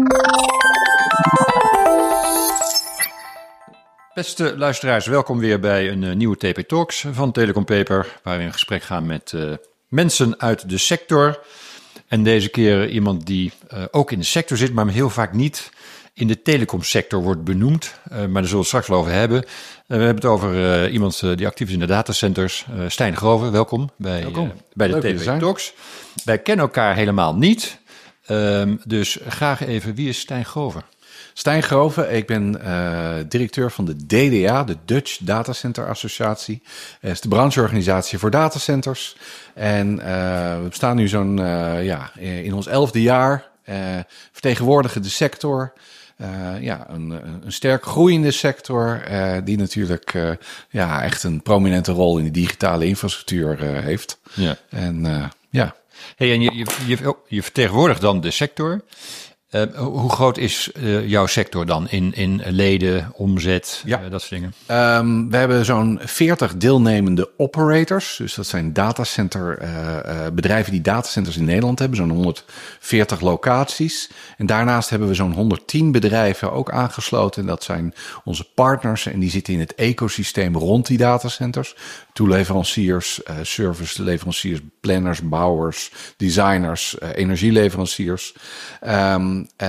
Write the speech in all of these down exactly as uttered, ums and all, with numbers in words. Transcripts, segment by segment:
Beste luisteraars, welkom weer bij een uh, nieuwe T P Talks van Telecom Paper, waar we in gesprek gaan met uh, mensen uit de sector. En deze keer iemand die uh, ook in de sector zit, maar heel vaak niet in de telecomsector wordt benoemd. Uh, maar daar zullen we het straks wel over hebben. Uh, we hebben het over uh, iemand uh, die actief is in de datacenters. Uh, Stijn Groven, welkom bij, welkom. Uh, bij de T P Talks. Wij kennen elkaar helemaal niet, uh, dus graag even, wie is Stijn Groven? Stijn Groven, ik ben uh, directeur van de D D A, de Dutch Datacenter Associatie. Dat is de brancheorganisatie voor datacenters. En uh, we staan nu zo'n, uh, ja, in ons elfde jaar, uh, vertegenwoordigen de sector. Uh, ja, een, een sterk groeiende sector uh, die natuurlijk uh, ja, echt een prominente rol in de digitale infrastructuur uh, heeft. Ja. En uh, ja. Hey, en je, je, je, je vertegenwoordigt dan de sector. Uh, hoe groot is uh, jouw sector dan in, in leden, omzet, ja. uh, dat soort dingen? Um, we hebben zo'n veertig deelnemende operators. Dus dat zijn datacenter uh, uh, bedrijven die datacenters in Nederland hebben. Zo'n honderdveertig locaties. En daarnaast hebben we zo'n honderdtien bedrijven ook aangesloten. En dat zijn onze partners. En die zitten in het ecosysteem rond die datacenters. Toeleveranciers, uh, serviceleveranciers, planners, bouwers, designers, uh, energieleveranciers. Um, Uh,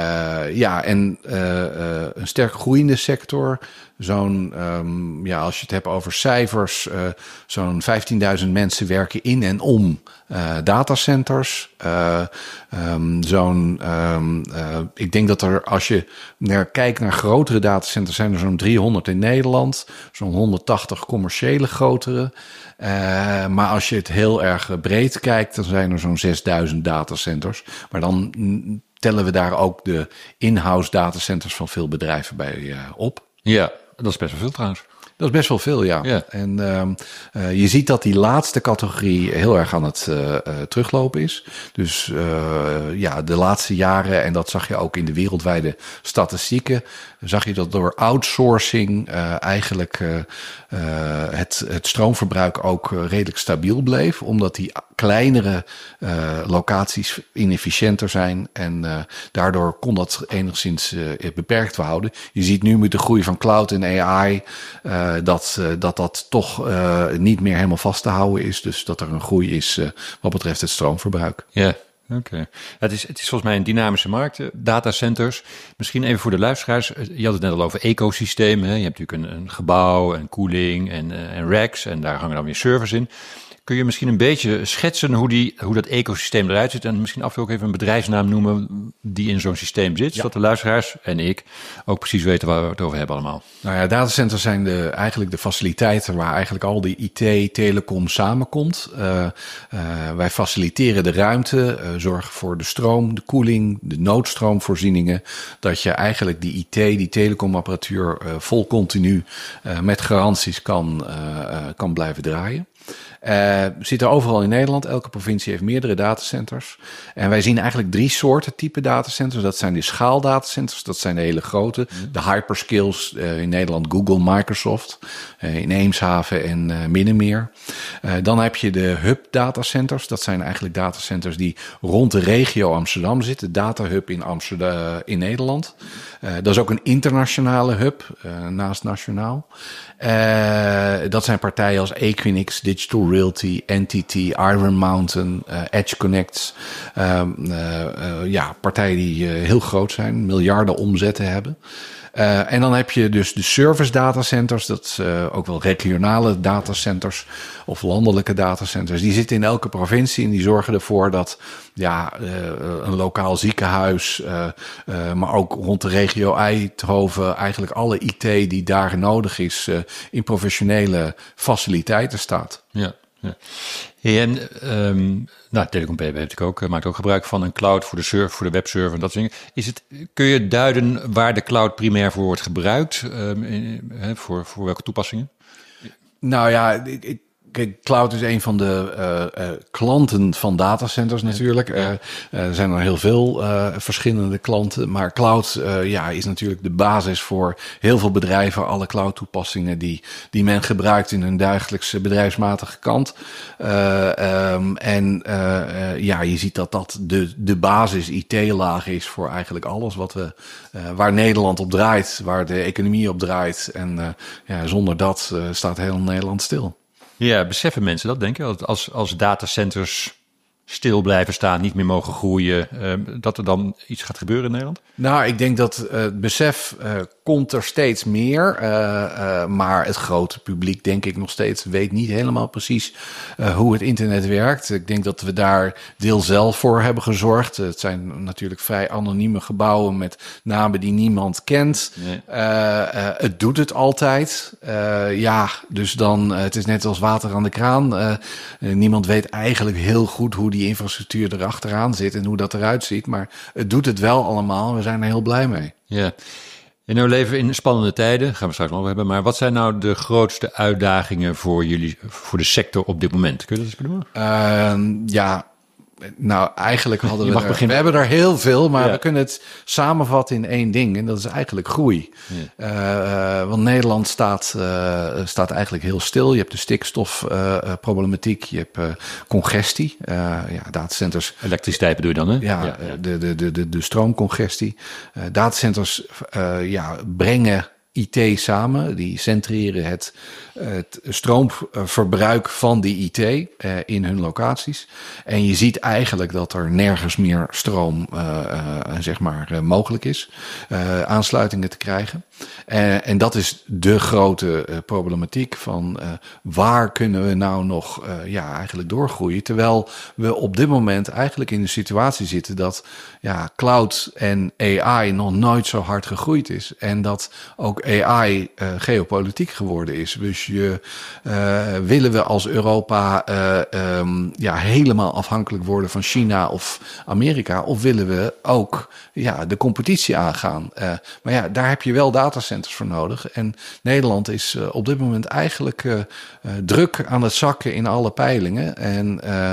ja, en uh, uh, een sterk groeiende sector. Zo'n, um, ja, als je het hebt over cijfers, uh, zo'n vijftienduizend mensen werken in en om uh, datacenters. Uh, um, zo'n, um, uh, ik denk dat er, als je naar, kijkt naar grotere datacenters, zijn er zo'n driehonderd in Nederland. Zo'n honderdtachtig commerciële grotere. Uh, maar als je het heel erg breed kijkt, dan zijn er zo'n zesduizend datacenters. Maar dan mm, tellen we daar ook de in-house datacenters van veel bedrijven bij uh, op. Ja, dat is best wel veel trouwens. Dat is best wel veel, ja. ja. En uh, uh, je ziet dat die laatste categorie heel erg aan het uh, uh, teruglopen is. Dus uh, ja, de laatste jaren, en dat zag je ook in de wereldwijde statistieken, zag je dat door outsourcing uh, eigenlijk uh, uh, het, het stroomverbruik ook uh, redelijk stabiel bleef. Omdat die kleinere uh, locaties inefficiënter zijn. En uh, daardoor kon dat enigszins uh, beperkt houden. Je ziet nu met de groei van cloud en A I Uh, dat, uh, dat dat toch uh, niet meer helemaal vast te houden is. Dus dat er een groei is uh, wat betreft het stroomverbruik. Ja, oké. Okay. Het is, het is volgens mij een dynamische markt, datacenters. Misschien even voor de luisteraars. Je had het net al over ecosysteem. Hè? Je hebt natuurlijk een, een gebouw en koeling en, uh, en racks. En daar hangen dan weer servers in. Kun je misschien een beetje schetsen hoe, die, hoe dat ecosysteem eruit ziet? En misschien af en toe ook even een bedrijfsnaam noemen die in zo'n systeem zit. Ja. Zodat de luisteraars en ik ook precies weten waar we het over hebben allemaal. Nou ja, datacenters zijn de, eigenlijk de faciliteiten waar eigenlijk al die I T, telecom samenkomt. Uh, uh, wij faciliteren de ruimte, uh, zorgen voor de stroom, de koeling, de noodstroomvoorzieningen. Dat je eigenlijk die I T, die telecomapparatuur uh, vol continu uh, met garanties kan, uh, uh, kan blijven draaien. Uh, we zitten overal in Nederland. Elke provincie heeft meerdere datacenters. En wij zien eigenlijk drie soorten type datacenters. Dat zijn de schaaldatacenters. Dat zijn de hele grote. De hyperscales. Uh, in Nederland Google, Microsoft. Uh, in Eemshaven en uh, Middenmeer. Uh, dan heb je de hub datacenters. Dat zijn eigenlijk datacenters die rond de regio Amsterdam zitten. Data hub in Amsterdam, uh, in Nederland. Uh, dat is ook een internationale hub. Uh, naast nationaal. Uh, dat zijn partijen als Equinix, Digital Realty, N T T, Iron Mountain, uh, Edge Connect. Uh, uh, uh, ja, partijen die uh, heel groot zijn, miljarden omzetten hebben. Uh, en dan heb je dus de service datacenters, dat uh, ook wel regionale datacenters of landelijke datacenters. Die zitten in elke provincie en die zorgen ervoor dat ja, uh, een lokaal ziekenhuis, uh, uh, maar ook rond de regio Eindhoven, eigenlijk alle I T die daar nodig is, uh, in professionele faciliteiten staat. Ja. Ja. Hey, en um, nou, Telecom P B heeft ook, maakt ook gebruik van een cloud voor de server, voor de webserver en dat soort dingen. Is het, kun je duiden waar de cloud primair voor wordt gebruikt? Um, in, he, voor, voor welke toepassingen? Nou ja, it, it, kijk, cloud is een van de uh, uh, klanten van datacenters natuurlijk. Uh, uh, er zijn er heel veel uh, verschillende klanten. Maar cloud uh, ja, is natuurlijk de basis voor heel veel bedrijven. Alle cloud toepassingen die, die men gebruikt in hun dagelijkse bedrijfsmatige kant. Uh, um, en uh, uh, ja, je ziet dat dat de, de basis I T-laag is voor eigenlijk alles wat we, uh, waar Nederland op draait. Waar de economie op draait. En uh, ja, zonder dat uh, staat heel Nederland stil. Ja, beseffen mensen dat, denk je? Als, als datacenters stil blijven staan, niet meer mogen groeien, uh, dat er dan iets gaat gebeuren in Nederland? Nou, ik denk dat uh, het besef uh, komt er steeds meer. Uh, uh, maar het grote publiek, denk ik nog steeds, weet niet helemaal precies uh, hoe het internet werkt. Ik denk dat we daar deel zelf voor hebben gezorgd. Het zijn natuurlijk vrij anonieme gebouwen met namen die niemand kent. Nee. Uh, uh, het doet het altijd. Uh, ja, dus dan, uh, het is net als water aan de kraan. Uh, uh, niemand weet eigenlijk heel goed hoe die infrastructuur erachteraan zit en hoe dat eruit ziet. Maar het doet het wel allemaal. We zijn er heel blij mee. Ja. En nou leven we in spannende tijden, gaan we straks nog over hebben. Maar wat zijn nou de grootste uitdagingen voor jullie, voor de sector op dit moment? Kun je dat eens benoemen? Uh, ja, nou eigenlijk hadden we, er, we hebben er heel veel, maar ja. we kunnen het samenvatten in één ding. En dat is eigenlijk groei. Ja. Uh, want Nederland staat, uh, staat eigenlijk heel stil. Je hebt de stikstofproblematiek, uh, je hebt uh, congestie. Uh, ja, datacenters. Elektriciteit bedoel je dan, hè? Ja, ja, ja. De, de, de, de, de stroomcongestie. Uh, datacenters uh, ja, brengen I T samen, die centreren het, het stroomverbruik van die I T uh, in hun locaties. En je ziet eigenlijk dat er nergens meer stroom uh, uh, zeg maar, uh, mogelijk is, uh, aansluitingen te krijgen. Uh, en dat is de grote uh, problematiek van uh, waar kunnen we nou nog uh, ja, eigenlijk doorgroeien. Terwijl we op dit moment eigenlijk in de situatie zitten dat ja, cloud en A I nog nooit zo hard gegroeid is. En dat ook A I uh, geopolitiek geworden is. Dus je, uh, willen we als Europa uh, um, ja, helemaal afhankelijk worden van China of Amerika? Of willen we ook ja, de competitie aangaan? Uh, maar ja, daar heb je wel datacenters voor nodig. En Nederland is uh, op dit moment eigenlijk uh, uh, druk aan het zakken in alle peilingen. En uh,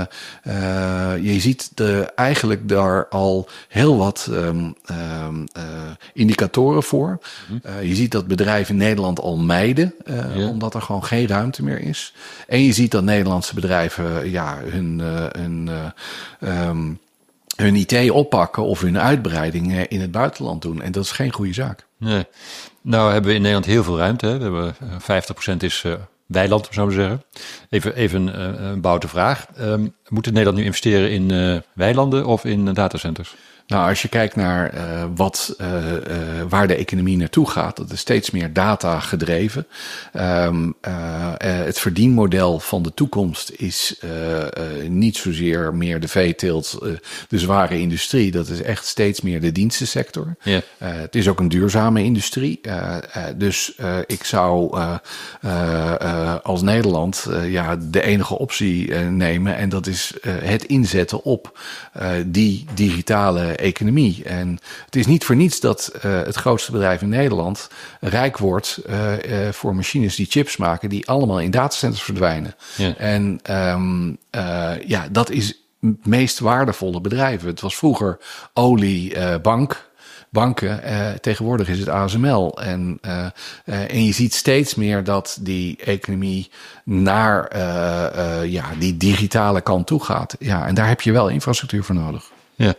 uh, je ziet de, eigenlijk daar al heel wat um, um, uh, indicatoren voor. Uh, je ziet dat bedrijven in Nederland al mijden, uh, ja. omdat er gewoon geen ruimte meer is. En je ziet dat Nederlandse bedrijven ja, hun, uh, hun, uh, um, hun I T oppakken of hun uitbreiding uh, in het buitenland doen. En dat is geen goede zaak. Nee. Nou hebben we in Nederland heel veel ruimte. Hè? We hebben uh, vijftig procent is uh, weiland, zou ik zeggen. Even, even uh, een boute vraag. Um, moet Nederland nu investeren in uh, weilanden of in uh, datacenters? Nou, als je kijkt naar uh, wat, uh, uh, waar de economie naartoe gaat, dat is steeds meer data gedreven. Um, uh, uh, het verdienmodel van de toekomst is uh, uh, niet zozeer meer de veeteelt, uh, de zware industrie. Dat is echt steeds meer de dienstensector. Yeah. Uh, het is ook een duurzame industrie. Uh, uh, dus uh, ik zou uh, uh, uh, als Nederland uh, ja, de enige optie uh, nemen. En dat is uh, het inzetten op uh, die digitale economie. En het is niet voor niets dat uh, het grootste bedrijf in Nederland rijk wordt uh, uh, voor machines die chips maken, die allemaal in datacenters verdwijnen. Ja. En um, uh, ja, dat is het meest waardevolle bedrijf. Het was vroeger oliebank. Uh, banken, uh, tegenwoordig is het A S M L. En, uh, uh, en je ziet steeds meer dat die economie naar uh, uh, ja, die digitale kant toe gaat. Ja, en daar heb je wel infrastructuur voor nodig. Ja,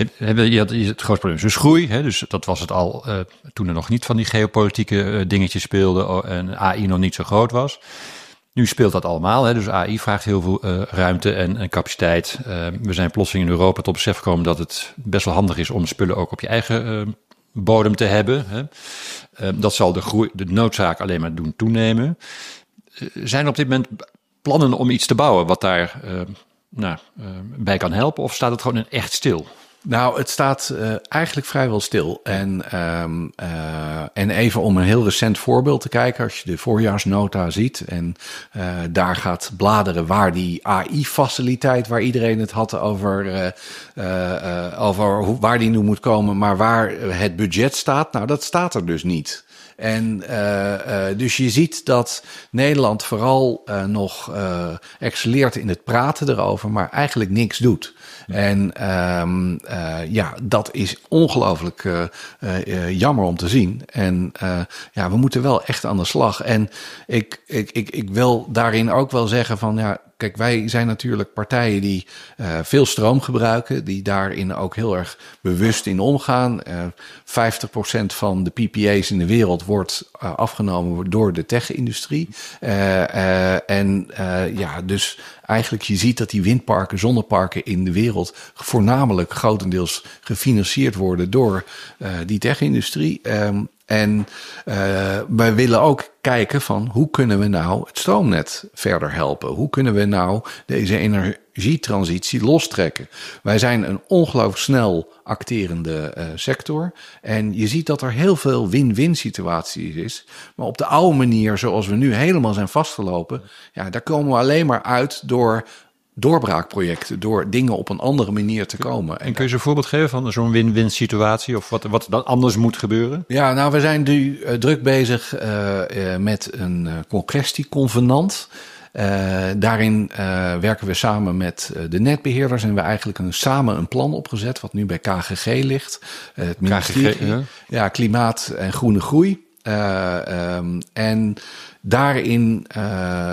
je had het grootste probleem. Dus groei, hè, dus dat was het al uh, toen er nog niet van die geopolitieke uh, dingetjes speelden en A I nog niet zo groot was. Nu speelt dat allemaal, hè, dus A I vraagt heel veel uh, ruimte en, en capaciteit. Uh, we zijn plotseling in Europa tot besef gekomen dat het best wel handig is om spullen ook op je eigen uh, bodem te hebben. Hè. Uh, dat zal de, groei, de noodzaak alleen maar doen toenemen. Uh, zijn er op dit moment plannen om iets te bouwen wat daar Uh, Nou, uh, bij kan helpen, of staat het gewoon in echt stil? Nou, het staat uh, eigenlijk vrijwel stil. En, um, uh, en even om een heel recent voorbeeld te kijken, als je de voorjaarsnota ziet en uh, daar gaat bladeren waar die A I-faciliteit, waar iedereen het had over, uh, uh, over hoe, waar die nu moet komen, maar waar het budget staat, nou dat staat er dus niet. En uh, uh, dus je ziet dat Nederland vooral uh, nog uh, excelleert in het praten erover, maar eigenlijk niks doet. Ja. En um, uh, ja, dat is ongelooflijk uh, uh, jammer om te zien. En uh, ja, we moeten wel echt aan de slag. En ik, ik, ik, ik wil daarin ook wel zeggen van ja, kijk, wij zijn natuurlijk partijen die uh, veel stroom gebruiken, die daarin ook heel erg bewust in omgaan. Uh, vijftig procent van de P P A's in de wereld wordt uh, afgenomen door de tech-industrie. Uh, uh, en uh, ja, dus eigenlijk je ziet dat die windparken, zonneparken in de wereld voornamelijk grotendeels gefinancierd worden door uh, die tech-industrie. Um, En uh, wij willen ook kijken van hoe kunnen we nou het stroomnet verder helpen? Hoe kunnen we nou deze energietransitie lostrekken? Wij zijn een ongelooflijk snel acterende uh, sector. En je ziet dat er heel veel win-win situaties is. Maar op de oude manier zoals we nu helemaal zijn vastgelopen, ja, daar komen we alleen maar uit door doorbraakprojecten, door dingen op een andere manier te komen. En kun je zo'n voorbeeld geven van zo'n win-win situatie of wat, wat dan anders moet gebeuren? Ja, nou, we zijn nu uh, druk bezig uh, uh, met een uh, concessieconvenant. Uh, daarin uh, werken we samen met uh, de netbeheerders en we eigenlijk een, samen een plan opgezet, wat nu bij K G G ligt. Uh, het ministerie, K G G, ja. ja, Klimaat en Groene Groei. Uh, um, en daarin uh,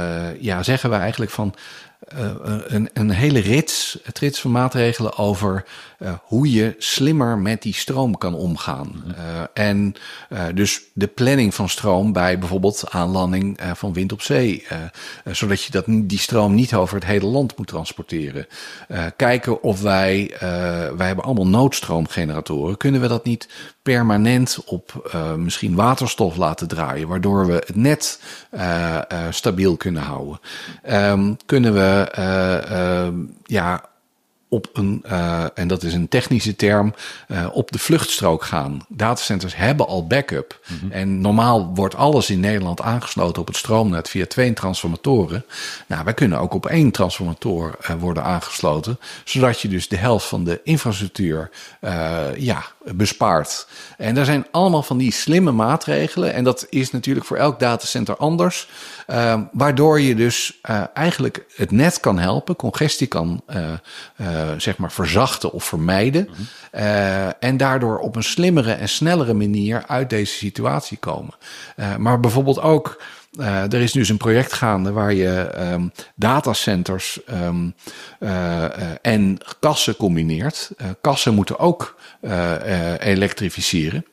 ja, zeggen we eigenlijk van Uh, een, een hele rits, het rits van maatregelen over uh, hoe je slimmer met die stroom kan omgaan. Uh, en uh, dus de planning van stroom bij bijvoorbeeld aanlanding uh, van wind op zee. Uh, uh, zodat je dat, die stroom niet over het hele land moet transporteren. Uh, kijken of wij, uh, wij hebben allemaal noodstroomgeneratoren. Kunnen we dat niet permanent op uh, misschien waterstof laten draaien, waardoor we het net uh, uh, stabiel kunnen houden. Um, kunnen we uh, uh, ja, op een, uh, en dat is een technische term, uh, op de vluchtstrook gaan. Datacenters hebben al backup. Mm-hmm. En normaal wordt alles in Nederland aangesloten op het stroomnet via twee transformatoren. Nou, wij kunnen ook op één transformator uh, worden aangesloten, zodat je dus de helft van de infrastructuur uh, ja, bespaart. En daar zijn allemaal van die slimme maatregelen. En dat is natuurlijk voor elk datacenter anders. Uh, waardoor je dus uh, eigenlijk het net kan helpen, congestie kan uh, uh, zeg maar verzachten of vermijden. Mm-hmm. Uh, en daardoor op een slimmere en snellere manier uit deze situatie komen. Uh, maar bijvoorbeeld ook, uh, er is dus een project gaande waar je um, datacenters um, uh, uh, en kassen combineert. Uh, kassen moeten ook uh, uh, elektrificeren.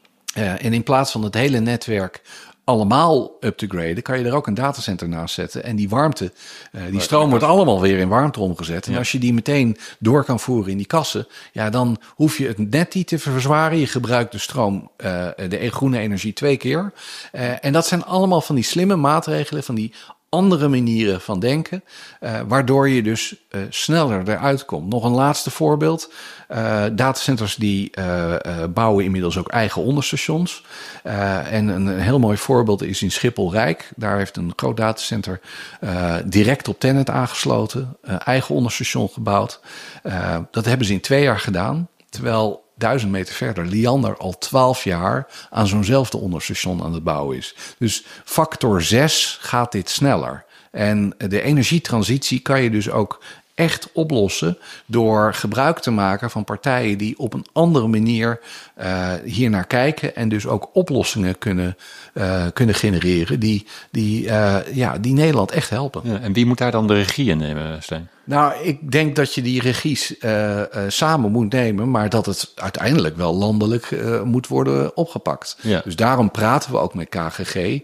Uh, en in plaats van het hele netwerk allemaal up te graden, kan je er ook een datacenter naast zetten. En die warmte, uh, die stroom wordt allemaal weer in warmte omgezet. En ja. als je die meteen door kan voeren in die kassen, ja, dan hoef je het net niet te verzwaren. Je gebruikt de stroom, uh, de groene energie twee keer. Uh, en dat zijn allemaal van die slimme maatregelen, van die andere manieren van denken, uh, waardoor je dus uh, sneller eruit komt. Nog een laatste voorbeeld. Uh, datacenters die uh, uh, bouwen inmiddels ook eigen onderstations. Uh, en een heel mooi voorbeeld is in Schiphol-Rijk. Daar heeft een groot datacenter uh, direct op Tennet aangesloten. Uh, eigen onderstation gebouwd. Uh, dat hebben ze in twee jaar gedaan. Terwijl duizend meter verder Liander al twaalf jaar aan zo'nzelfde onderstation aan het bouwen is. Dus factor zes gaat dit sneller. En de energietransitie kan je dus ook echt oplossen door gebruik te maken van partijen die op een andere manier uh, hier naar kijken en dus ook oplossingen kunnen, uh, kunnen genereren die, die, uh, ja, die Nederland echt helpen. Ja, en wie moet daar dan de regie in nemen, Stijn? Nou, ik denk dat je die regies uh, uh, samen moet nemen, maar dat het uiteindelijk wel landelijk uh, moet worden opgepakt. Ja. Dus daarom praten we ook met K G G. Uh,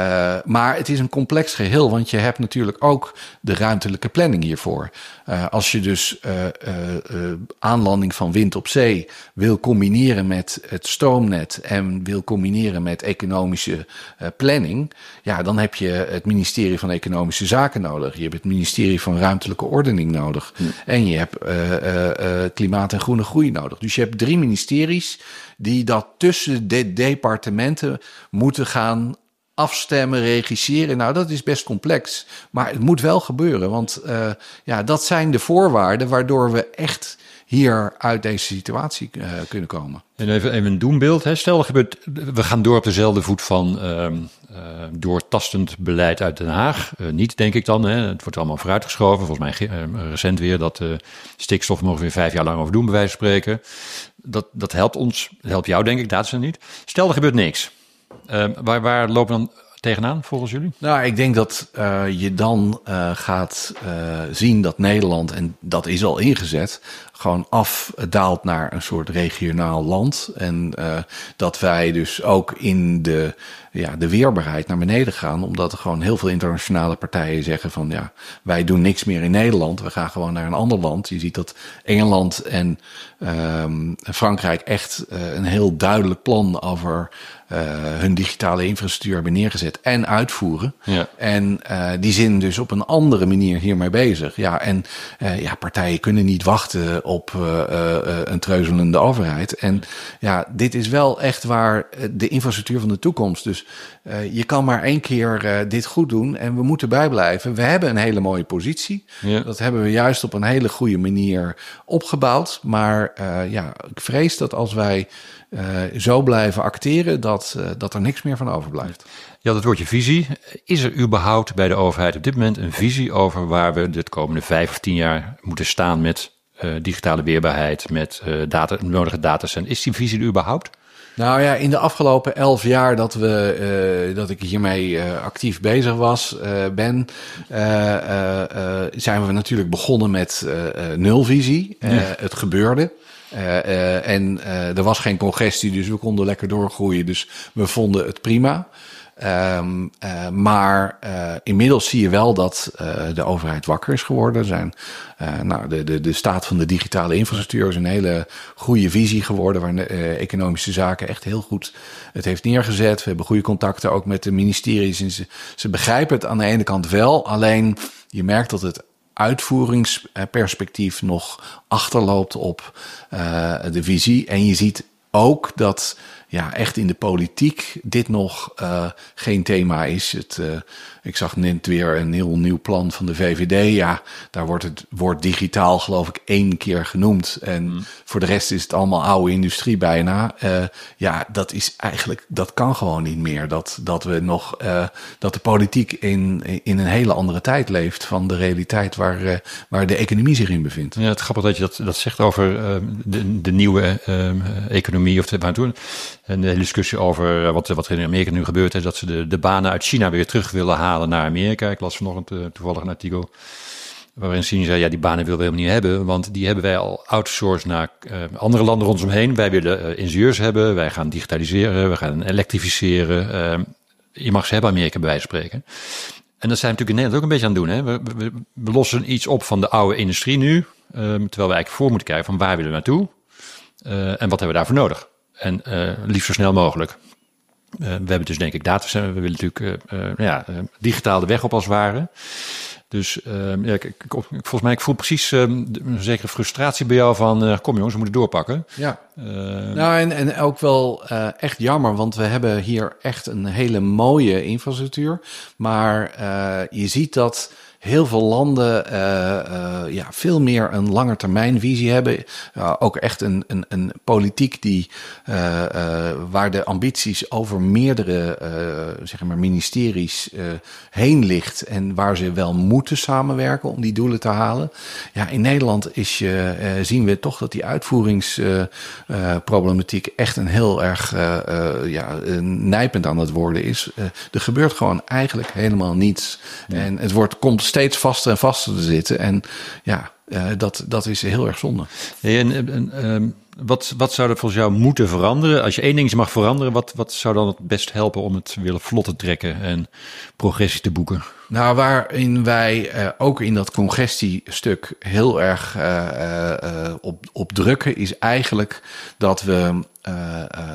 maar het is een complex geheel, want je hebt natuurlijk ook de ruimtelijke planning hiervoor. Uh, als je dus uh, uh, uh, aanlanding van wind op zee wil combineren met het stroomnet en wil combineren met economische uh, planning, ja, dan heb je het ministerie van Economische Zaken nodig. Je hebt het ministerie van Ruimtelijke Ordening nodig. Hm. En je hebt uh, uh, uh, Klimaat en Groene Groei nodig. Dus je hebt drie ministeries die dat tussen de departementen moeten gaan afstemmen, regisseren. Nou, dat is best complex. Maar het moet wel gebeuren. Want uh, ja, dat zijn de voorwaarden waardoor we echt hier uit deze situatie uh, kunnen komen. En even, even een doembeeld. Hè. Stel, er gebeurt, we gaan door op dezelfde voet van uh, uh, doortastend beleid uit Den Haag. Uh, niet, denk ik dan. Hè. Het wordt allemaal vooruitgeschoven. Volgens mij uh, recent weer dat uh, stikstof mogen we weer vijf jaar lang over doen, bij wijze van spreken. Dat, dat helpt ons, dat helpt jou, denk ik, data niet. Stel, er gebeurt niks. Uh, waar, waar lopen we dan tegenaan, volgens jullie? Nou, ik denk dat uh, je dan uh, gaat uh, zien dat Nederland, en dat is al ingezet, gewoon afdaalt naar een soort regionaal land. En uh, dat wij dus ook in de, ja, de weerbaarheid naar beneden gaan. Omdat er gewoon heel veel internationale partijen zeggen van ja, wij doen niks meer in Nederland. We gaan gewoon naar een ander land. Je ziet dat Engeland en um, Frankrijk echt uh, een heel duidelijk plan over uh, hun digitale infrastructuur hebben neergezet en uitvoeren. Ja. En uh, die zijn dus op een andere manier hiermee bezig. Ja, en uh, ja, partijen kunnen niet wachten op uh, uh, een treuzelende overheid. En ja, dit is wel echt waar de infrastructuur van de toekomst. Dus uh, je kan maar één keer uh, dit goed doen en we moeten bijblijven. We hebben een hele mooie positie. Ja. Dat hebben we juist op een hele goede manier opgebouwd. Maar uh, ja, ik vrees dat als wij uh, zo blijven acteren, dat, uh, dat er niks meer van overblijft. Ja, dat woordje visie. Is er überhaupt bij de overheid op dit moment een visie over waar we de komende vijf of tien jaar moeten staan met Uh, digitale weerbaarheid, met uh, data, nodige datacenter? Is die visie er überhaupt? Nou ja, in de afgelopen elf jaar dat we uh, dat ik hiermee uh, actief bezig was, uh, ben, uh, uh, uh, zijn we natuurlijk begonnen met uh, uh, nulvisie. Uh, ja. Het gebeurde. Uh, uh, en uh, er was geen congestie, dus we konden lekker doorgroeien. Dus we vonden het prima. Um, uh, maar uh, inmiddels zie je wel dat uh, de overheid wakker is geworden. Er zijn, uh, nou, de, de, de staat van de digitale infrastructuur is een hele goede visie geworden, waar de uh, economische zaken echt heel goed het heeft neergezet. We hebben goede contacten ook met de ministeries. En ze, ze begrijpen het aan de ene kant wel, alleen je merkt dat het uitvoeringsperspectief nog achterloopt op uh, de visie. En je ziet ook dat ja, echt in de politiek dit nog uh, geen thema is. Het, uh, ik zag net weer een heel nieuw plan van de V V D. Ja, daar wordt het woord digitaal geloof ik één keer genoemd. En mm. voor de rest is het allemaal oude industrie bijna. Uh, ja, dat is eigenlijk, dat kan gewoon niet meer. Dat, dat we nog, uh, dat de politiek in, in een hele andere tijd leeft van de realiteit waar, uh, waar de economie zich in bevindt. Ja, het grappig dat je dat, dat zegt over uh, de, de nieuwe uh, economie of de, waartoe. En de hele discussie over wat, wat er in Amerika nu gebeurt, is dat ze de, de banen uit China weer terug willen halen naar Amerika. Ik las vanochtend toevallig een artikel waarin China zei, ja, die banen willen we helemaal niet hebben, want die hebben wij al outsourced naar uh, andere landen rondomheen. Wij willen uh, ingenieurs hebben, wij gaan digitaliseren, we gaan elektrificeren. Uh, je mag ze hebben, Amerika bij wijze van spreken. En dat zijn we natuurlijk in Nederland ook een beetje aan het doen. Hè? We, we, we lossen iets op van de oude industrie nu, uh, terwijl we eigenlijk voor moeten kijken van waar willen we naartoe uh, en wat hebben we daarvoor nodig. En uh, liefst zo snel mogelijk. Uh, we hebben dus denk ik datacenter. We willen natuurlijk uh, uh, ja, uh, digitaal de weg op als het ware. Dus uh, ja, ik, ik, volgens mij, ik voel precies uh, een zekere frustratie bij jou van uh, kom jongens, we moeten doorpakken. Ja. Uh, nou en, en ook wel uh, echt jammer, want we hebben hier echt een hele mooie infrastructuur. Maar uh, je ziet dat heel veel landen uh, uh, ja, veel meer een langetermijnvisie hebben. Uh, ook echt een, een, een politiek die, uh, uh, waar de ambities over meerdere uh, zeg maar ministeries uh, heen ligt. En waar ze wel moeten samenwerken om die doelen te halen. Ja, in Nederland is, uh, uh, zien we toch dat die uitvoeringsproblematiek uh, uh, echt een heel erg uh, uh, ja, uh, nijpend aan het worden is. Uh, er gebeurt gewoon eigenlijk helemaal niets. Ja. En het wordt, komt steeds vaster en vaster te zitten. En ja, uh, dat, dat is heel erg zonde. Hey, en, en, um, wat, wat zou er volgens jou moeten veranderen? Als je één ding mag veranderen, wat, wat zou dan het best helpen om het willen vlot te trekken en progressie te boeken? Nou, waarin wij uh, ook in dat congestiestuk heel erg uh, uh, op, op drukken, is eigenlijk dat we uh, uh,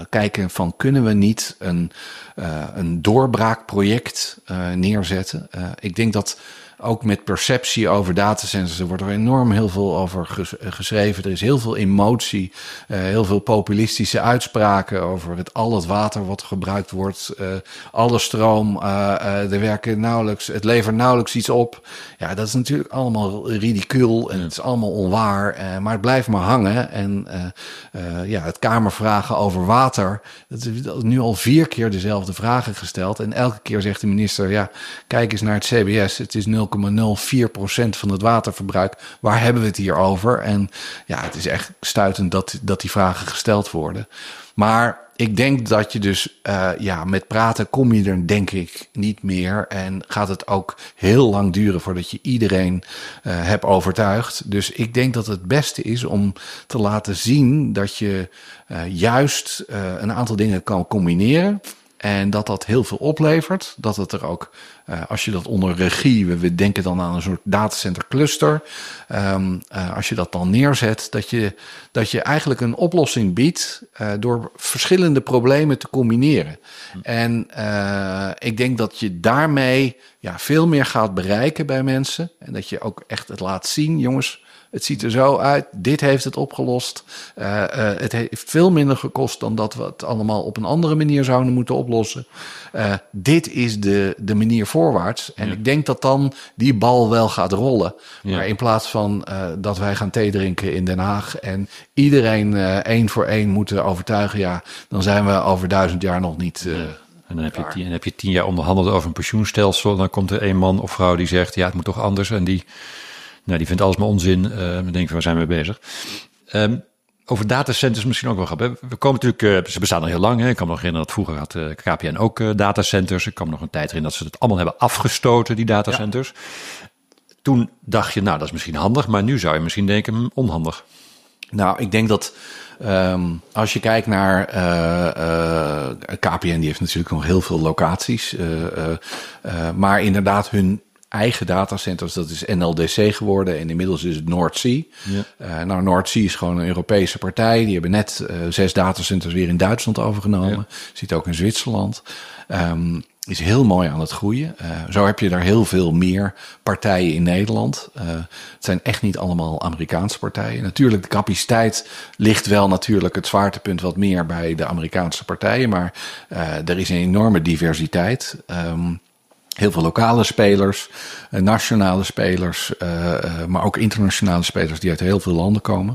kijken van kunnen we niet een, uh, een doorbraakproject uh, neerzetten. Uh, ik denk dat ook met perceptie over datacenters, er wordt er enorm heel veel over ges- geschreven. Er is heel veel emotie, uh, heel veel populistische uitspraken over het, al het water wat gebruikt wordt, uh, alle stroom, uh, uh, er werken nauwelijks, het levert nauwelijks iets op. Ja, dat is natuurlijk allemaal ridicuul en het is allemaal onwaar, uh, maar het blijft maar hangen. En uh, uh, ja, het Kamervragen over water, dat is nu al vier keer dezelfde vragen gesteld. En elke keer zegt de minister, ja, kijk eens naar het C B S, het is nul komma nul vier procent van het waterverbruik. Waar hebben we het hier over? En ja, het is echt stuitend dat, dat die vragen gesteld worden. Maar ik denk dat je dus, uh, ja, met praten kom je er denk ik niet meer. En gaat het ook heel lang duren voordat je iedereen uh, hebt overtuigd. Dus ik denk dat het beste is om te laten zien dat je uh, juist uh, een aantal dingen kan combineren. En dat dat heel veel oplevert. Dat het er ook, uh, als je dat onder regie, we, we denken dan aan een soort datacenter cluster. Um, uh, als je dat dan neerzet, dat je, dat je eigenlijk een oplossing biedt uh, door verschillende problemen te combineren. Hm. En uh, ik denk dat je daarmee ja, veel meer gaat bereiken bij mensen. En dat je ook echt het laat zien, jongens. Het ziet er zo uit, dit heeft het opgelost. Uh, uh, het heeft veel minder gekost dan dat we het allemaal op een andere manier zouden moeten oplossen. Uh, dit is de, de manier voorwaarts. En ja. ik denk dat dan die bal wel gaat rollen. Ja. Maar in plaats van uh, dat wij gaan thee drinken in Den Haag en iedereen uh, één voor één moeten overtuigen, ja, dan zijn we over duizend jaar nog niet... Uh, ja. En dan heb, je tien, en heb je tien jaar onderhandeld over een pensioenstelsel. Dan komt er een man of vrouw die zegt, ja, het moet toch anders. En die... Nou, die vindt alles maar onzin. Uh, dan denk ik, waar zijn we mee bezig? Um, over datacenters misschien ook wel grappig. We komen natuurlijk, uh, ze bestaan al heel lang. Hè. Ik kan me nog herinneren dat vroeger had uh, K P N ook uh, datacenters. Ik kan me nog een tijd herinneren dat ze het allemaal hebben afgestoten, die datacenters. Ja. Toen dacht je, nou, dat is misschien handig. Maar nu zou je misschien denken, hm, onhandig. Nou, ik denk dat um, als je kijkt naar uh, uh, K P N, die heeft natuurlijk nog heel veel locaties. Uh, uh, uh, maar inderdaad, hun eigen datacenters, dat is N L D C geworden en inmiddels is het Noordzee. Ja. Uh, nou, Noordzee is gewoon een Europese partij. Die hebben net uh, zes datacenters weer in Duitsland overgenomen. Ja. Zit ook in Zwitserland. Um, is heel mooi aan het groeien. Uh, zo heb je daar heel veel meer partijen in Nederland. Uh, het zijn echt niet allemaal Amerikaanse partijen. Natuurlijk, de capaciteit ligt wel natuurlijk het zwaartepunt wat meer bij de Amerikaanse partijen. Maar uh, er is een enorme diversiteit. Um, Heel veel lokale spelers, uh, nationale spelers, uh, uh, maar ook internationale spelers die uit heel veel landen komen.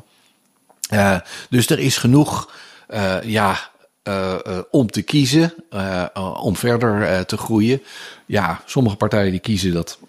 Uh, dus er is genoeg uh, ja, uh, uh, om te kiezen, uh, uh, om verder uh, te groeien. Ja, sommige partijen die kiezen dat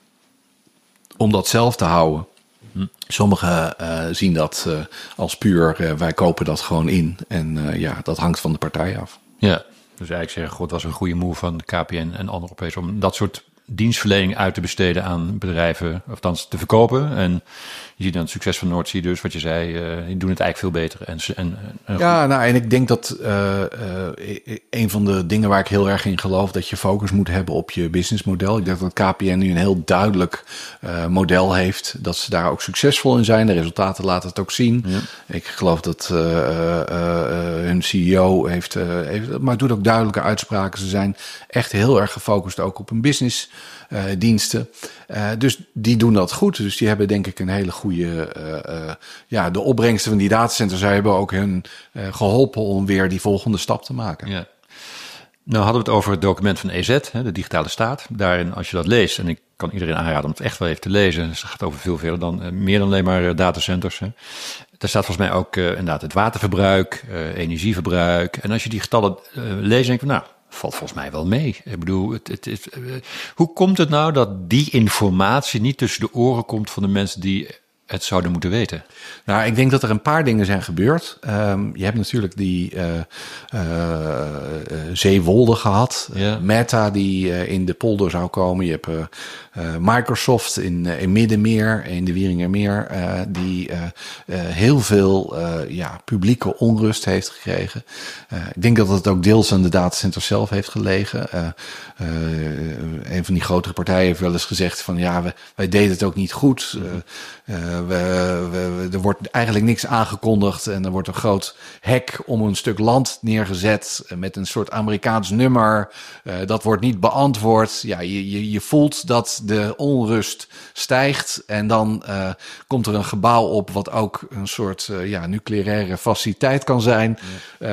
om dat zelf te houden. Hm. Sommigen uh, zien dat uh, als puur, uh, wij kopen dat gewoon in. En uh, ja, dat hangt van de partij af. Ja. Dus eigenlijk zeggen, god, was een goede move van K P N en andere Europese om dat soort dienstverlening uit te besteden aan bedrijven, of althans te verkopen. En je ziet dan het succes van Noordzee dus, wat je zei, uh, die doen het eigenlijk veel beter. En, en, en ja, nou, en ik denk dat uh, uh, een van de dingen waar ik heel erg in geloof, dat je focus moet hebben op je businessmodel. Ik denk dat K P N nu een heel duidelijk uh, model heeft, dat ze daar ook succesvol in zijn. De resultaten laten het ook zien. Ja. Ik geloof dat uh, uh, uh, hun C E O heeft, uh, heeft, maar doet ook duidelijke uitspraken. Ze zijn echt heel erg gefocust ook op hun business uh, diensten. Uh, dus die doen dat goed. Dus die hebben denk ik een hele goede... Uh, uh, ja, de opbrengsten van die datacenters hebben ook hun uh, geholpen om weer die volgende stap te maken. Ja. Nou hadden we het over het document van E Z, hè, de digitale staat. Daarin, als je dat leest, en ik kan iedereen aanraden om het echt wel even te lezen. Het gaat over veel verder dan, uh, meer dan alleen maar uh, datacenters. Hè. Daar staat volgens mij ook uh, inderdaad het waterverbruik, uh, energieverbruik. En als je die getallen uh, leest, denk ik van nou... valt volgens mij wel mee. Ik bedoel, het, het, het, hoe komt het nou dat die informatie niet tussen de oren komt van de mensen die het zouden moeten weten? Nou, ik denk dat er een paar dingen zijn gebeurd. Um, je hebt natuurlijk die uh, uh, uh, Zeewolde gehad. Ja. Uh, Meta die uh, in de polder zou komen. Je hebt uh, uh, Microsoft in, uh, in Middenmeer, in de Wieringermeer, uh, die uh, uh, heel veel uh, ja, publieke onrust heeft gekregen. Uh, ik denk dat het ook deels aan de datacenters zelf heeft gelegen. Uh, uh, een van die grotere partijen heeft wel eens gezegd van ja, we, wij deden het ook niet goed. Uh, uh, we, we, er wordt eigenlijk niks aangekondigd en er wordt een groot hek om een stuk land neergezet met een soort Amerikaans nummer. Uh, dat wordt niet beantwoord. Ja, je, je, je voelt dat de onrust stijgt en dan uh, komt er een gebouw op wat ook een soort uh, ja, nucleaire faciliteit kan zijn. Ja,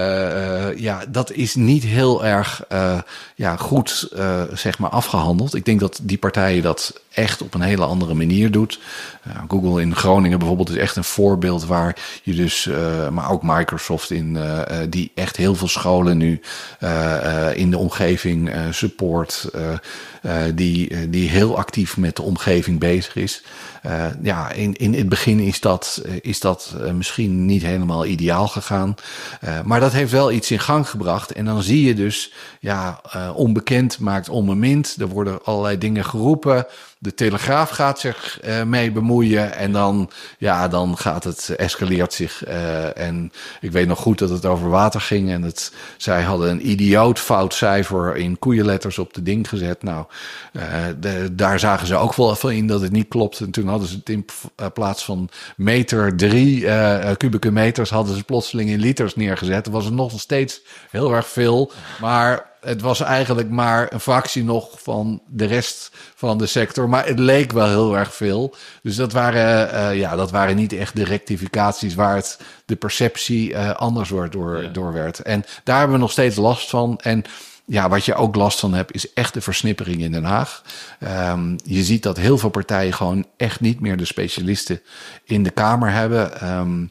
uh, uh, ja dat is niet heel erg uh, ja, goed uh, zeg maar afgehandeld. Ik denk dat die partijen dat echt op een hele andere manier doet. Uh, Google in Groningen bijvoorbeeld is echt een voorbeeld waar je dus, uh, maar ook Microsoft in, uh, uh, die echt heel veel scholen nu uh, uh, in de omgeving uh, support, uh, uh, die, uh, die heel actief met de omgeving bezig is. Uh, ja, in, in het begin is dat, uh, is dat uh, misschien niet helemaal ideaal gegaan. Uh, maar dat heeft wel iets in gang gebracht. En dan zie je dus, ja, uh, onbekend maakt onbemind. Er worden allerlei dingen geroepen. De Telegraaf gaat zich uh, mee bemoeien en dan, ja, dan gaat het, escaleert zich. Uh, en ik weet nog goed dat het over water ging en het, zij hadden een idioot fout cijfer in koeienletters op de ding gezet. Nou, uh, de, daar zagen ze ook wel van in dat het niet klopt. En toen hadden ze het in uh, plaats van meter drie uh, kubieke meters, hadden ze plotseling in liters neergezet. Dan was het nog steeds heel erg veel, maar het was eigenlijk maar een fractie nog van de rest van de sector. Maar het leek wel heel erg veel. Dus dat waren, uh, ja, dat waren niet echt de rectificaties waar het de perceptie uh, anders door, door, ja. door werd. En daar hebben we nog steeds last van. En ja, wat je ook last van hebt, is echt de versnippering in Den Haag. Um, je ziet dat heel veel partijen gewoon echt niet meer de specialisten in de Kamer hebben. Um,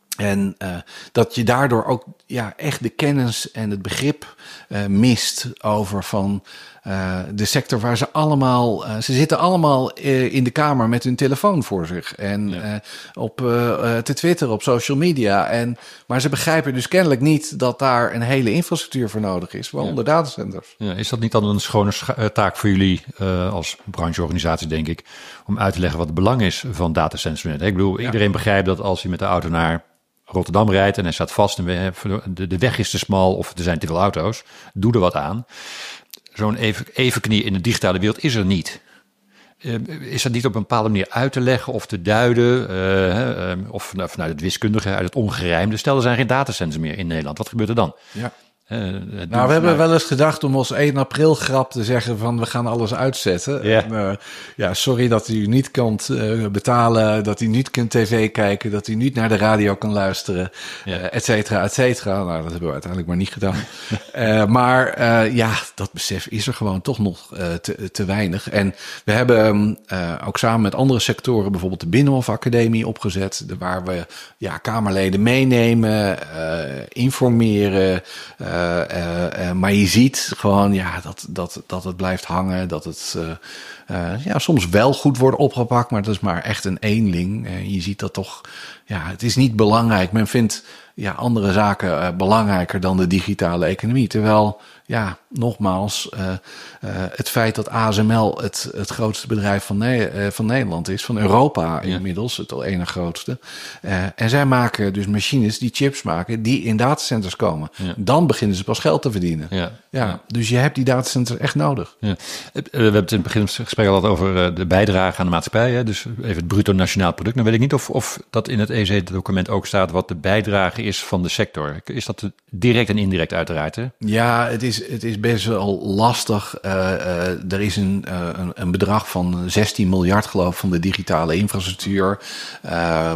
En uh, dat je daardoor ook ja, echt de kennis en het begrip uh, mist over van uh, de sector waar ze allemaal... Uh, ze zitten allemaal uh, in de Kamer met hun telefoon voor zich. En ja. uh, op uh, uh, te twitteren, op social media. En, maar ze begrijpen dus kennelijk niet dat daar een hele infrastructuur voor nodig is. Waaronder ja. datacenters. Ja, is dat niet dan een schone scha- taak voor jullie uh, als brancheorganisatie, denk ik, om uit te leggen wat het belang is van datacenters? Ik bedoel, ja. iedereen begrijpt dat als je met de auto naar Rotterdam rijdt en hij staat vast en we, de, de weg is te smal of er zijn te veel auto's, doe er wat aan. Zo'n even, evenknie in de digitale wereld is er niet. Uh, is dat niet op een bepaalde manier uit te leggen of te duiden? Uh, uh, of vanuit het wiskundige, uit het ongerijmde. Stel, er zijn geen datacenters meer in Nederland. Wat gebeurt er dan? Ja. Uh, nou, we hebben wel eens gedacht om als één april grap te zeggen van we gaan alles uitzetten. Yeah. En, uh, ja, sorry dat u niet kunt uh, betalen, dat u niet kunt tv kijken, dat u niet naar de radio kan luisteren, yeah. uh, et cetera, et cetera. Nou, dat hebben we uiteindelijk maar niet gedaan. uh, maar uh, ja, dat besef is er gewoon toch nog uh, te, te weinig. En we hebben uh, ook samen met andere sectoren bijvoorbeeld de Binnenhof Academie opgezet, waar we ja, Kamerleden meenemen, uh, informeren. Uh, Uh, uh, uh, maar je ziet gewoon ja, dat, dat, dat het blijft hangen. Dat het uh, uh, ja, soms wel goed wordt opgepakt. Maar dat is maar echt een eenling. Uh, je ziet dat toch. Ja, het is niet belangrijk. Men vindt ja, andere zaken uh, belangrijker dan de digitale economie. Terwijl, ja, nogmaals, uh, uh, het feit dat A S M L het, het grootste bedrijf van, ne- uh, van Nederland is, van Europa inmiddels, ja. het ene grootste. Uh, en zij maken dus machines die chips maken, die in datacenters komen. Ja. Dan beginnen ze pas geld te verdienen. Ja. Ja, ja. Dus je hebt die datacenters echt nodig. Ja. We hebben het in het begin van het gesprek al over de bijdrage aan de maatschappij. Hè? Dus even het bruto nationaal product. Dan weet ik niet of, of dat in het E C-document ook staat wat de bijdrage is van de sector. Is dat direct en indirect uiteraard? Hè? Ja, het is, het is best wel lastig. Uh, uh, er is een, uh, een, een bedrag van zestien miljard geloof ik van de digitale infrastructuur. Uh, uh,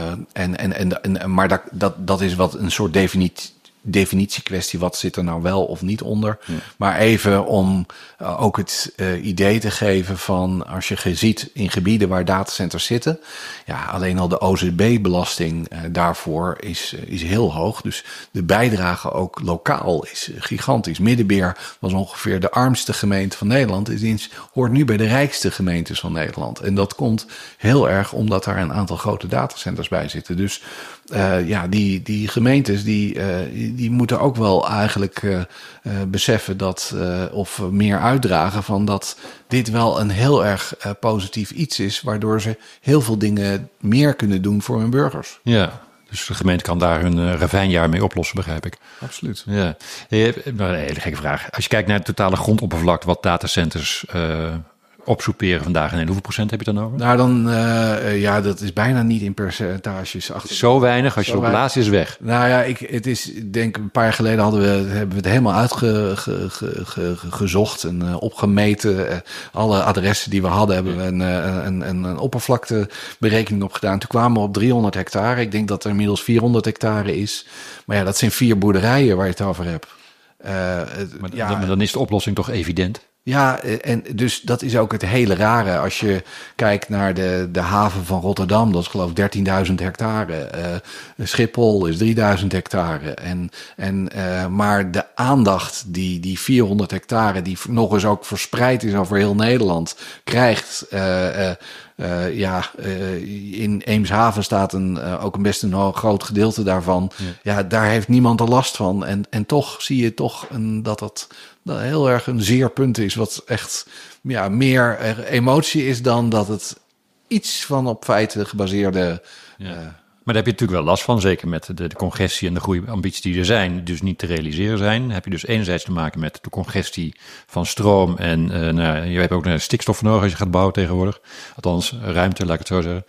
en, en, en, en, maar dat, dat, dat is wat een soort definitie. definitiekwestie, wat zit er nou wel of niet onder. Ja. Maar even om uh, ook het uh, idee te geven van als je ziet in gebieden waar datacenters zitten, ja, alleen al de O Z B-belasting uh, daarvoor is, uh, is heel hoog. Dus de bijdrage ook lokaal is gigantisch. Middenbeer was ongeveer de armste gemeente van Nederland. Het hoort nu bij de rijkste gemeentes van Nederland. En dat komt heel erg omdat daar een aantal grote datacenters bij zitten. Dus uh, ja, die, die gemeentes die, uh, die moeten ook wel eigenlijk uh, uh, beseffen dat uh, of meer uitdragen van dat dit wel een heel erg uh, positief iets is, waardoor ze heel veel dingen meer kunnen doen voor hun burgers. Ja. Dus de gemeente kan daar hun uh, ravijnjaar mee oplossen, begrijp ik. Absoluut. Ja. Een hele gekke vraag. Als je kijkt naar het totale grondoppervlakte wat datacenters uh, opsoeperen vandaag. En hoeveel procent heb je dan over? Nou, dan, uh, ja, dat is bijna niet in percentages. Achter... Zo weinig, als je Zo op weinig. laatst is weg. Nou ja, ik, het is, ik denk een paar jaar geleden hadden we, hebben we het helemaal uitgezocht ge, ge, ge, en uh, opgemeten. Uh, alle adressen die we hadden, hebben we een, uh, een, een, een oppervlakteberekening op gedaan. Toen kwamen we op driehonderd hectare. Ik denk dat er inmiddels vierhonderd hectare is. Maar ja, dat zijn vier boerderijen waar je het over hebt. Uh, maar, ja, dan, maar dan is de oplossing toch evident? Ja, en dus dat is ook het hele rare. Als je kijkt naar de, de haven van Rotterdam, dat is geloof ik dertienduizend hectare. Uh, Schiphol is drieduizend hectare. En, en, uh, maar de aandacht die die vierhonderd hectare, die nog eens ook verspreid is over heel Nederland, krijgt... Uh, uh, Uh, ja, uh, in Eemshaven staat een, uh, ook een best een ho- groot gedeelte daarvan. Ja. ja, daar heeft niemand er last van. En, en toch zie je toch een, dat dat, dat heel erg een zeer punt is, wat echt ja, meer emotie is dan dat het iets van op feiten gebaseerde... Ja. Uh, Maar daar heb je natuurlijk wel last van, zeker met de, de congestie en de groeiambities die er zijn, dus niet te realiseren zijn. Dan heb je dus enerzijds te maken met de congestie van stroom en uh, nou, je hebt ook een stikstof nodig als je gaat bouwen tegenwoordig. Althans, ruimte, laat ik het zo zeggen.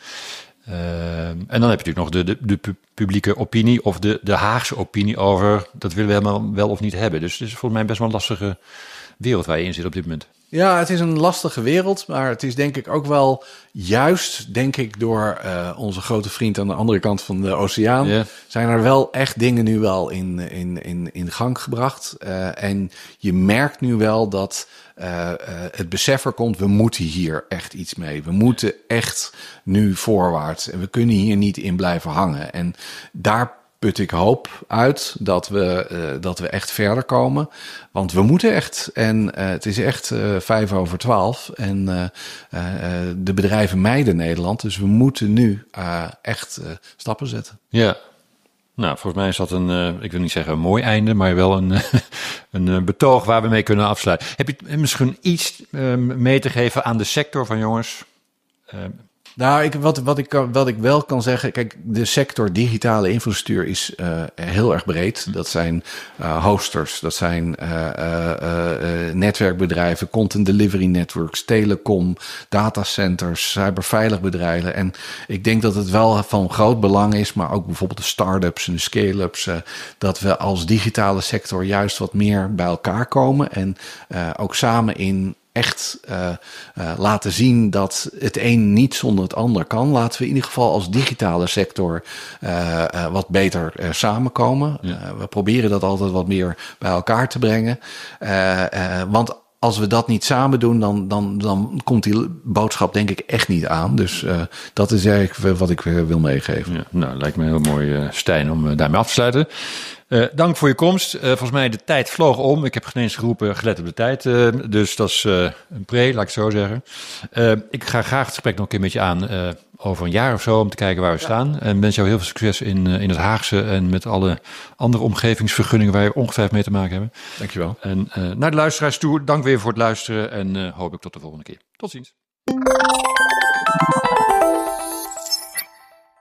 Uh, en dan heb je natuurlijk nog de, de, de publieke opinie of de, de Haagse opinie over dat willen we helemaal wel of niet hebben. Dus het is volgens mij best wel een lastige wereld waar je in zit op dit moment. Ja, het is een lastige wereld, maar het is denk ik ook wel juist, denk ik, door uh, onze grote vriend aan de andere kant van de oceaan, yeah. zijn er wel echt dingen nu wel in, in, in, in gang gebracht. Uh, en je merkt nu wel dat uh, uh, het besef er komt, we moeten hier echt iets mee. We moeten echt nu voorwaarts en we kunnen hier niet in blijven hangen. En daar put ik hoop uit dat we, uh, dat we echt verder komen. Want we moeten echt. En uh, het is echt uh, vijf over twaalf. En uh, uh, de bedrijven mijden Nederland. Dus we moeten nu uh, echt uh, stappen zetten. Ja. Nou, volgens mij is dat een, uh, ik wil niet zeggen een mooi einde, maar wel een, een uh, betoog waar we mee kunnen afsluiten. Heb je misschien iets uh, mee te geven aan de sector van jongens? Uh, Nou, ik, wat, wat, ik, wat ik wel kan zeggen, kijk, de sector digitale infrastructuur is uh, heel erg breed. Dat zijn uh, hosters, dat zijn uh, uh, uh, netwerkbedrijven, content delivery networks, telecom, datacenters, cyberveilig bedrijven. En ik denk dat het wel van groot belang is, maar ook bijvoorbeeld de start-ups en de scale-ups, uh, dat we als digitale sector juist wat meer bij elkaar komen en uh, ook samen in echt uh, uh, laten zien dat het een niet zonder het ander kan. Laten we in ieder geval als digitale sector uh, uh, wat beter uh, samenkomen. Ja. Uh, we proberen dat altijd wat meer bij elkaar te brengen. Uh, uh, want als we dat niet samen doen, dan, dan, dan komt die boodschap denk ik echt niet aan. Dus uh, dat is eigenlijk wat ik wil meegeven. Ja, nou, lijkt me heel mooi, uh, Stijn, om uh, daarmee af te sluiten. Uh, dank voor je komst. Uh, volgens mij de tijd vloog om. Ik heb geen eens geroepen, gelet op de tijd. Uh, dus dat is uh, een pre, laat ik het zo zeggen. Uh, ik ga graag het gesprek nog een keer met je aan uh, over een jaar of zo, om te kijken waar we ja. staan. En wens jou heel veel succes in, uh, in het Haagse en met alle andere omgevingsvergunningen waar je ongetwijfeld mee te maken hebben. Dankjewel. En uh, naar de luisteraars toe, dank weer voor het luisteren en uh, hoop ik tot de volgende keer. Tot ziens.